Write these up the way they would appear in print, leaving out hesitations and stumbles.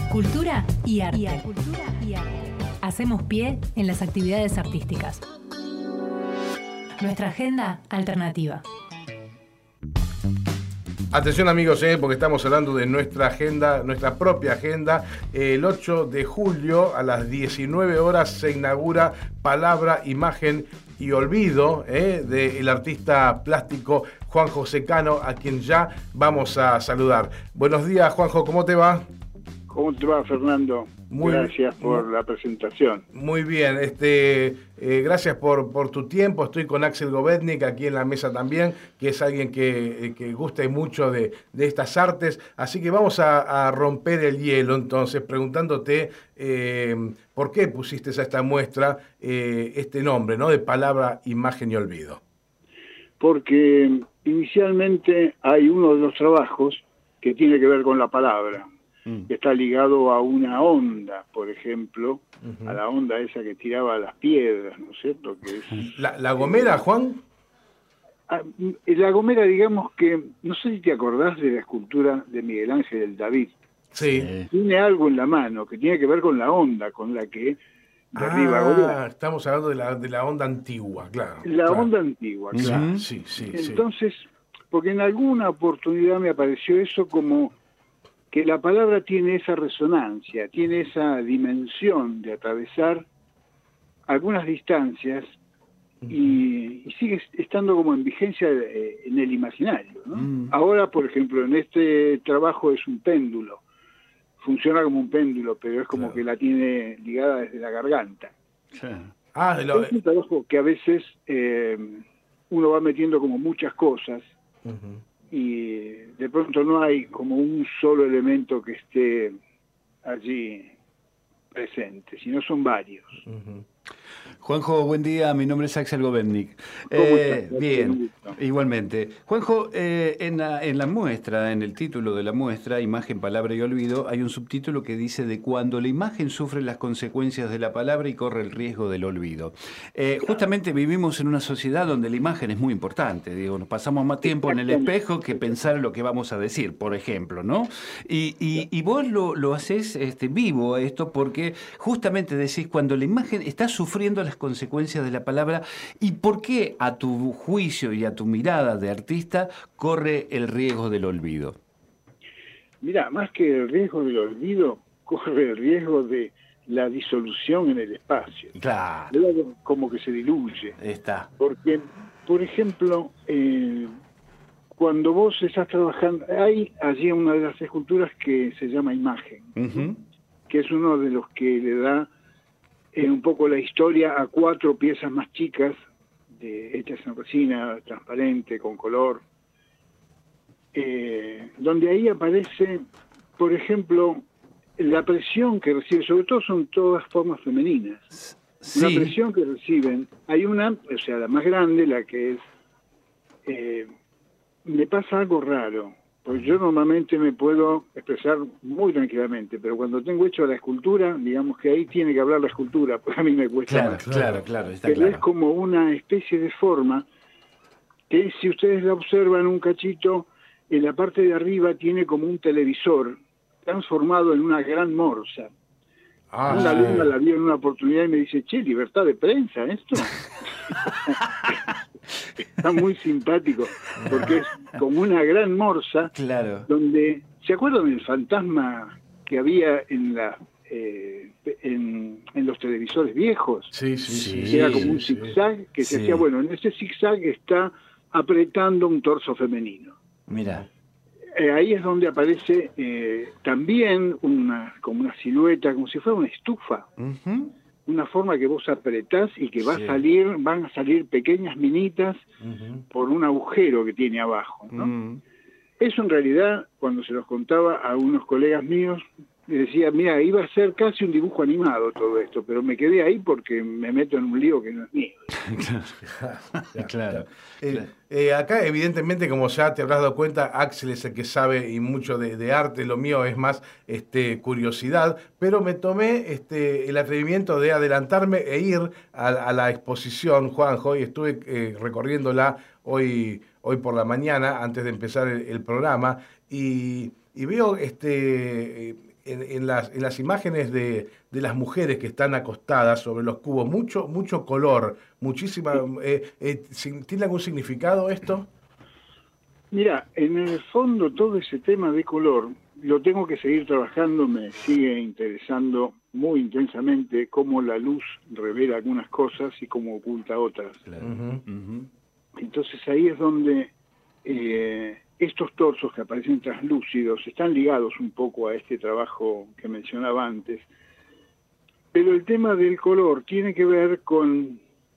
Cultura y arte. Hacemos pie en las actividades artísticas. Nuestra agenda alternativa. Atención amigos, porque estamos hablando de nuestra agenda, nuestra propia agenda. El 8 de julio a las 19 horas se inaugura Palabra, Imagen y Olvido del artista plástico Juanjo Secano, a quien ya vamos a saludar. Buenos días, Juanjo, ¿cómo te va? ¿Cómo te va, Fernando? Gracias por la presentación. Muy bien, gracias por tu tiempo. Estoy con Axel Govetnik aquí en la mesa también, que es alguien que gusta mucho de estas artes. Así que vamos a romper el hielo, entonces, preguntándote por qué pusiste a esta muestra este nombre, ¿no? De Palabra, Imagen y Olvido. Porque inicialmente hay uno de los trabajos que tiene que ver con la palabra. Que está ligado a una onda, por ejemplo, a la onda esa que tiraba las piedras, ¿no es cierto? Que es, ¿La Gomera, Juan? La Gomera, digamos que, no sé si te acordás de la escultura de Miguel Ángel del David. Sí. Tiene algo en la mano que tiene que ver con la onda, con la que derriba Goliat. Estamos hablando de la onda antigua, claro. Onda antigua, claro. Sí. Entonces, porque en alguna oportunidad me apareció eso como que la palabra tiene esa resonancia, tiene esa dimensión de atravesar algunas distancias y sigue estando como en vigencia en el imaginario, ¿no? Ahora, por ejemplo, en este trabajo es un péndulo, funciona como un péndulo, pero es como que la tiene ligada desde la garganta. Es un trabajo que a veces uno va metiendo como muchas cosas, y de pronto no hay como un solo elemento que esté allí presente, sino son varios. Juanjo, buen día, mi nombre es Axel Govetnik. ¿Cómo estás? Bien, igualmente. Juanjo, en la muestra, en el título de la muestra, Imagen, Palabra y Olvido, hay un subtítulo que dice de cuando la imagen sufre las consecuencias de la palabra y corre el riesgo del olvido. Justamente vivimos en una sociedad donde la imagen es muy importante, digo, nos pasamos más tiempo en el espejo que pensar lo que vamos a decir, por ejemplo, ¿no? Y vos lo hacés vivo a esto porque justamente decís cuando la imagen está sufriendo las consecuencias de la palabra y por qué a tu juicio y a tu mirada de artista corre el riesgo del olvido. Mira, más que el riesgo del olvido, corre el riesgo de la disolución en el espacio. Claro. Como que se diluye. Está. Porque, por ejemplo, cuando vos estás trabajando, hay allí una de las esculturas que se llama Imagen, que es uno de los que le da un poco la historia a 4 piezas más chicas, hechas en resina, transparente, con color, donde ahí aparece, por ejemplo, la presión que recibe, sobre todo son todas formas femeninas, Sí. la presión que reciben. Hay una, o sea, la más grande, la que es, me pasa algo raro, porque yo normalmente me puedo expresar muy tranquilamente, pero cuando tengo hecho la escultura, digamos que ahí tiene que hablar la escultura, pues a mí me cuesta más. Claro, está pero claro. es como una especie de forma que, si ustedes la observan un cachito, en la parte de arriba tiene como un televisor transformado en una gran morsa. Una alumna la vio en una oportunidad y me dice, che, libertad de prensa, esto. Está muy simpático, porque es como una gran morsa, donde, ¿se acuerdan del fantasma que había en los televisores viejos? Sí. Que era como un zigzag, que se hacía, bueno, en ese zigzag está apretando un torso femenino. Mira. Ahí es donde aparece también como una silueta, como si fuera una estufa. Una forma que vos apretás y que van a salir pequeñas minitas por un agujero que tiene abajo, ¿no? Eso en realidad, cuando se los contaba a unos colegas míos, les decía, mira, iba a ser casi un dibujo animado todo esto, pero me quedé ahí porque me meto en un lío que no es mío. Claro. Acá, evidentemente, como ya te habrás dado cuenta, Axel es el que sabe y mucho de arte, lo mío es más curiosidad, pero me tomé el atrevimiento de adelantarme e ir a la exposición, Juanjo, y estuve recorriéndola hoy por la mañana, antes de empezar el programa, y veo en las imágenes de las mujeres que están acostadas sobre los cubos, mucho color, muchísima... ¿tiene algún significado esto? Mira, en el fondo todo ese tema de color lo tengo que seguir trabajando, me sigue interesando muy intensamente cómo la luz revela algunas cosas y cómo oculta otras. Claro. Entonces ahí es donde estos torsos que aparecen translúcidos están ligados un poco a este trabajo que mencionaba antes, pero el tema del color tiene que ver con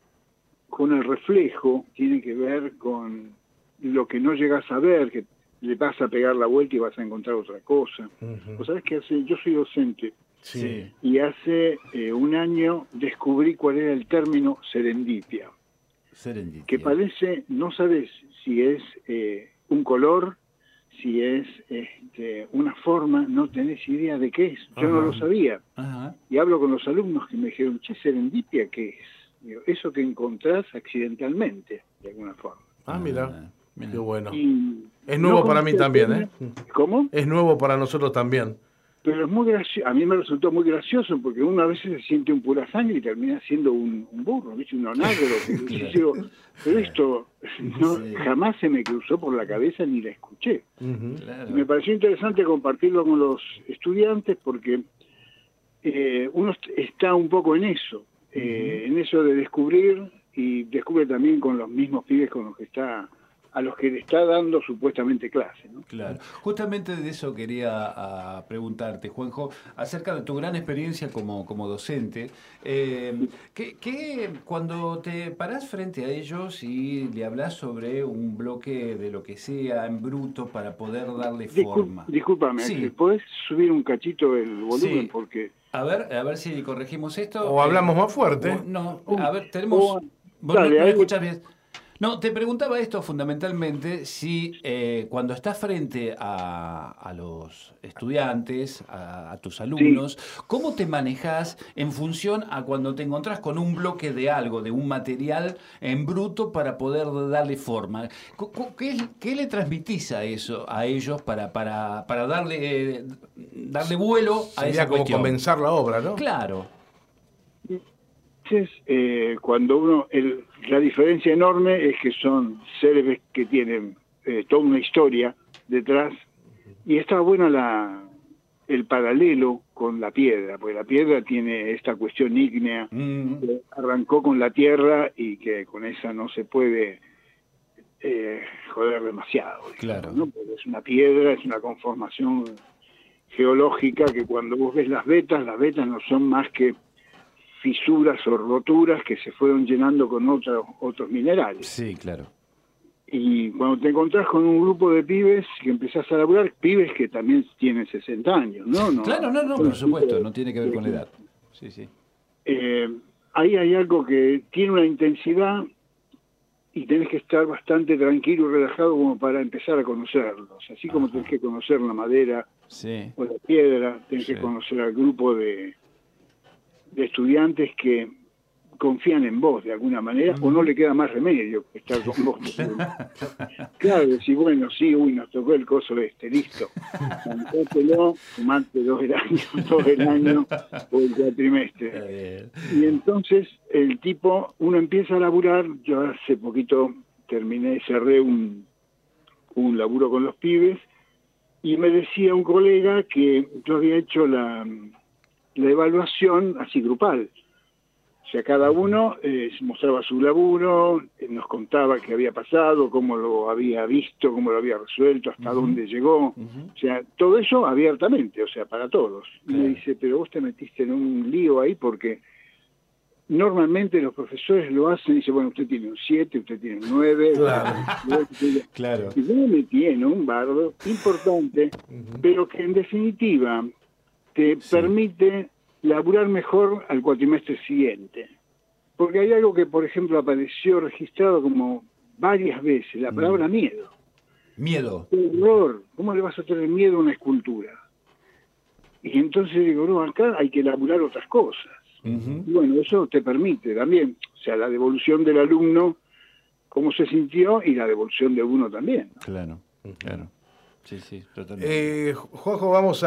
el reflejo, tiene que ver con lo que no llegas a ver, que le vas a pegar la vuelta y vas a encontrar otra cosa. ¿Vos sabés qué hace? Yo soy docente. Sí. Y hace un año descubrí cuál era el término serendipia. Serendipia. Que parece, no sabes si es un color, si es una forma, no tenés idea de qué es. Yo no lo sabía. Ajá. Y hablo con los alumnos que me dijeron, che, serendipia, ¿qué es? Digo, eso que encontrás accidentalmente, de alguna forma. Mira, qué bueno. Y Es nuevo para mí también, ¿eh? ¿Cómo? Es nuevo para nosotros también. Pero es muy gracioso, a mí me resultó muy gracioso porque uno a veces se siente un pura sangre y termina siendo un burro, ¿viste? Un onagro. Pero esto jamás se me cruzó por la cabeza ni la escuché. Claro. Me pareció interesante compartirlo con los estudiantes porque uno está un poco en eso de descubrir, y descubre también con los mismos pibes con los que a los que le está dando supuestamente clase, ¿no? Claro. Justamente de eso quería preguntarte, Juanjo, acerca de tu gran experiencia como docente. ¿Qué cuando te parás frente a ellos y le hablas sobre un bloque de lo que sea en bruto para poder darle forma? Discúlpame, Sí. ¿podés subir un cachito el volumen? Sí. Porque... A ver si corregimos esto. O hablamos más fuerte. No, a ver, tenemos... Vos dale, no ahí. escuchás bien. No, te preguntaba esto fundamentalmente, si cuando estás frente a los estudiantes, a tus alumnos, ¿cómo te manejas en función a cuando te encontrás con un bloque de algo, de un material en bruto para poder darle forma? ¿Qué le transmitís a ellos para darle vuelo a Sería esa como cuestión? comenzar la obra, ¿no? Claro. Cuando la diferencia enorme es que son seres que tienen toda una historia detrás, y está bueno el paralelo con la piedra, porque la piedra tiene esta cuestión ígnea que arrancó con la tierra y que con esa no se puede joder demasiado, Claro. ¿no? Porque es una piedra, es una conformación geológica que cuando vos ves las vetas no son más que fisuras o roturas que se fueron llenando con otros minerales. Sí, claro. Y cuando te encontrás con un grupo de pibes que empezás a laburar, pibes que también tienen 60 años, ¿no? Claro, no, por supuesto, no tiene que ver con la edad. Sí. Ahí hay algo que tiene una intensidad y tenés que estar bastante tranquilo y relajado como para empezar a conocerlos. Así como tenés que conocer la madera o la piedra, tenés que conocer al grupo de estudiantes que confían en vos de alguna manera, o no le queda más remedio que estar con vos. Claro, decís, bueno, sí, nos tocó el coso listo. Cantátelo, fumate 2 el año o el cuatrimestre. Y entonces el tipo, uno empieza a laburar. Yo hace poquito cerré un laburo con los pibes, y me decía un colega que yo había hecho la evaluación así grupal. O sea, cada uno mostraba su laburo, nos contaba qué había pasado, cómo lo había visto, cómo lo había resuelto, hasta dónde llegó. O sea, todo eso abiertamente, o sea, para todos. Y me dice, pero vos te metiste en un lío ahí porque normalmente los profesores lo hacen y dicen, bueno, usted tiene un 7, usted tiene un 9. Claro. Y yo me metí en un bardo importante, pero que en definitiva te permite laburar mejor al cuatrimestre siguiente. Porque hay algo que, por ejemplo, apareció registrado como varias veces, la palabra miedo. Miedo. Horror. ¿Cómo le vas a tener miedo a una escultura? Y entonces digo, no, acá hay que laburar otras cosas. Y bueno, eso te permite también, o sea, la devolución del alumno, cómo se sintió, y la devolución de uno también. Claro. sí, totalmente. Juanjo, vamos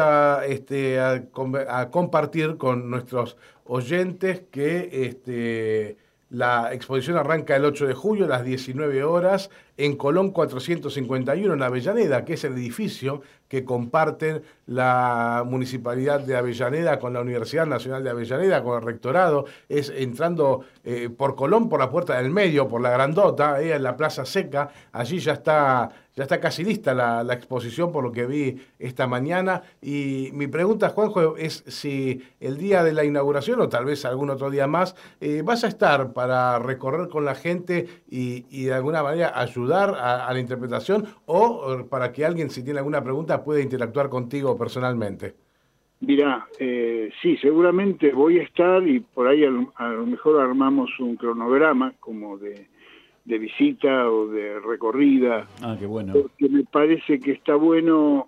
a compartir con nuestros oyentes que la exposición arranca el 8 de julio a las 19 horas en Colón 451 en Avellaneda, que es el edificio que comparten la Municipalidad de Avellaneda con la Universidad Nacional de Avellaneda, con el rectorado. Es entrando por Colón, por la puerta del medio, por la grandota, en la Plaza Seca. Allí ya está casi lista la exposición, por lo que vi esta mañana. Y mi pregunta, Juanjo, es si el día de la inauguración, o tal vez algún otro día más, vas a estar para recorrer con la gente y de alguna manera ayudar a la interpretación, o para que alguien, si tiene alguna pregunta, pueda interactuar contigo personalmente. Mirá, sí, seguramente voy a estar, y por ahí a lo mejor armamos un cronograma como de visita o de recorrida. Ah, qué bueno. Porque me parece que está bueno,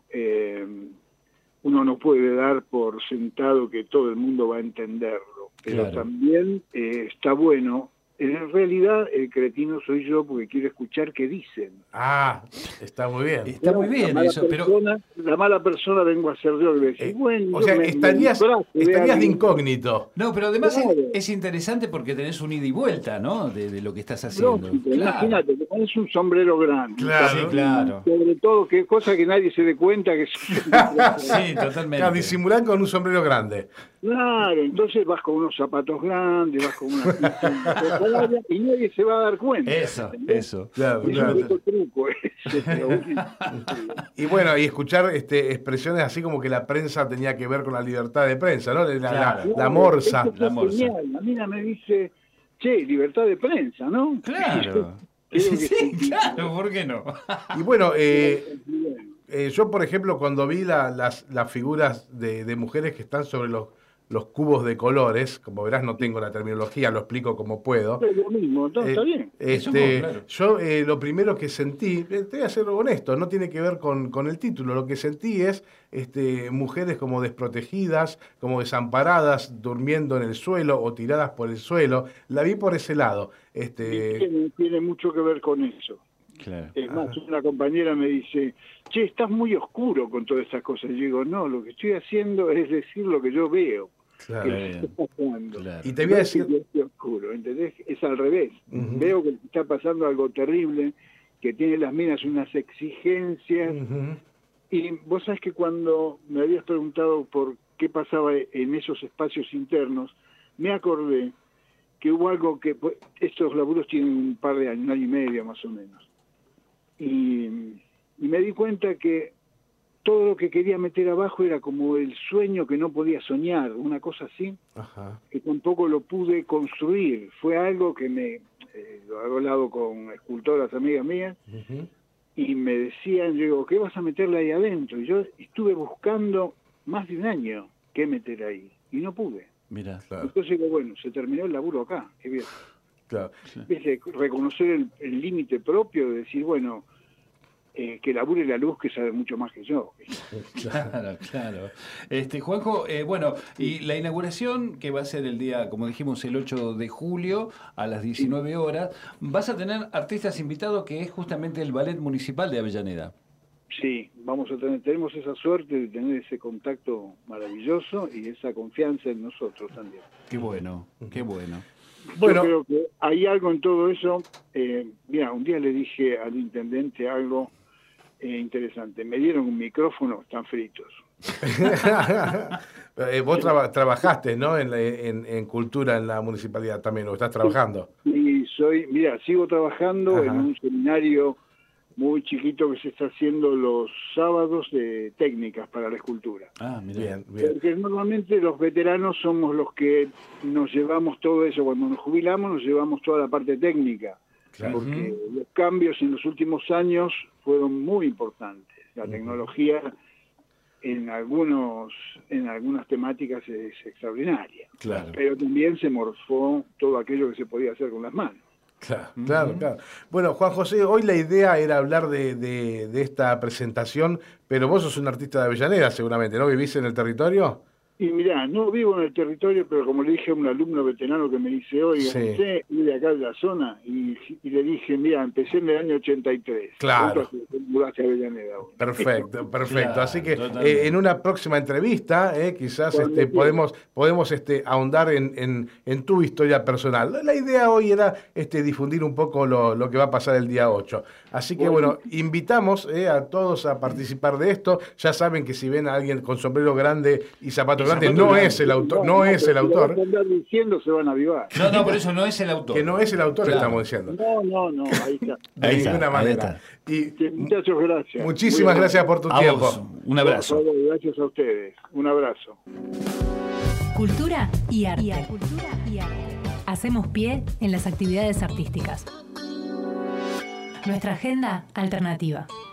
uno no puede dar por sentado que todo el mundo va a entenderlo, pero Claro. también está bueno. En realidad el cretino soy yo porque quiero escuchar qué dicen. Ah, está muy bien. Está muy bien La mala eso, pero... persona, la mala persona vengo a ser yo, que decir, bueno, O sea, yo estarías disfrazo de alguien. incógnito. No, pero además Claro. es interesante porque tenés un ida y vuelta, ¿no? De lo que estás haciendo. Lógico, Claro. imagínate, te pones un sombrero grande. Claro. Sí, claro. Sobre todo, qué cosa que nadie se dé cuenta que Sí, totalmente. Claro, disimular con un sombrero grande. Claro, entonces vas con unos zapatos grandes, vas con una pinta y nadie se va a dar cuenta. Eso. Claro, Es claro. un poco truco ese, pero bueno. Y bueno, y escuchar expresiones así como que la prensa tenía que ver con la libertad de prensa, ¿no? La morsa. Eso fue La morsa. genial. La mina me dice, che, libertad de prensa, ¿no? Claro. Creo que Sí, claro, ¿por qué no? Y bueno, yo, por ejemplo, cuando vi las figuras de mujeres que están sobre los cubos de colores, como verás no tengo la terminología, lo explico como puedo. Es lo mismo, entonces está bien. Claro. Yo lo primero que sentí, te voy a ser honesto, no tiene que ver con el título, lo que sentí es mujeres como desprotegidas, como desamparadas, durmiendo en el suelo o tiradas por el suelo. La vi por ese lado. Tiene mucho que ver con eso. Claro. Es más, una compañera me dice, che, estás muy oscuro con todas esas cosas. Y digo, no, lo que estoy haciendo es decir lo que yo veo. Claro. Que está pasando. Claro. Y te voy a decir... No es que yo esté oscuro, ¿entendés? Es al revés. Ujú. Veo que está pasando algo terrible, que tiene las minas unas exigencias. Ujú. Y vos sabés que cuando me habías preguntado por qué pasaba en esos espacios internos, me acordé que hubo algo que... Estos laburos tienen un par de años, un año y medio más o menos. Y me di cuenta que todo lo que quería meter abajo era como el sueño que no podía soñar, una cosa así, Ajá. que tampoco lo pude construir. Fue algo que lo he hablado con escultoras amigas mías, Ujú. y me decían, yo digo, ¿qué vas a meterle ahí adentro? Y yo estuve buscando más de un año qué meter ahí, y no pude. Mira. Claro, Entonces digo, bueno, se terminó el laburo acá, qué bien. claro. ¿Viste? Reconocer el límite propio, de decir, bueno, que labure la luz, que sabe mucho más que yo. Claro. Juanjo, bueno, y la inauguración, que va a ser el día, como dijimos, el 8 de julio a las 19 horas, vas a tener artistas invitados, que es justamente el Ballet Municipal de Avellaneda. Sí, tenemos esa suerte de tener ese contacto maravilloso y esa confianza en nosotros también. Qué bueno, qué bueno. Bueno. Yo creo que hay algo en todo eso. Mira, un día le dije al intendente algo interesante. Me dieron un micrófono, están fritos. Vos trabajaste, ¿no? En cultura en la municipalidad también, ¿o estás trabajando? Y sigo trabajando Ajá. en un seminario muy chiquito que se está haciendo los sábados de técnicas para la escultura. Ah, mira. Bien, bien. Porque normalmente los veteranos somos los que nos llevamos todo eso. Cuando nos jubilamos nos llevamos toda la parte técnica. Claro. Porque los cambios en los últimos años fueron muy importantes. La tecnología en algunas temáticas es extraordinaria. Claro. Pero también se morfó todo aquello que se podía hacer con las manos. Claro. Bueno, Juan José, hoy la idea era hablar de esta presentación, pero vos sos un artista de Avellaneda seguramente, ¿no? ¿Vivís en el territorio? Y mirá, no vivo en el territorio, pero como le dije a un alumno veterano que me dice, oiga, Sí. usted es de acá de la zona, y le dije, mira, empecé en el año 83. Claro. Entonces, mudaste a Avellaneda ahora. Perfecto, perfecto. Claro, Así que totalmente. en una próxima entrevista, quizás Cuando podemos ahondar en tu historia personal. La idea hoy era difundir un poco lo que va a pasar el día 8. Así que bueno, invitamos a todos a participar de esto. Ya saben que si ven a alguien con sombrero grande y zapatos grandes, zapato no grande. es el autor, no es el pero si lo autor. vas a andar diciendo, se van a avivar. No, por eso no es el autor. Que no es el autor, Claro. estamos diciendo. No, ahí está. De Ahí está, ninguna ahí manera. está. Y Que, muchachos, gracias. muchísimas Muy gracias por tu A tiempo. vos, un abrazo. Por favor, gracias a ustedes. Un abrazo. Cultura y arte. Hacemos pie en las actividades artísticas. Nuestra agenda alternativa.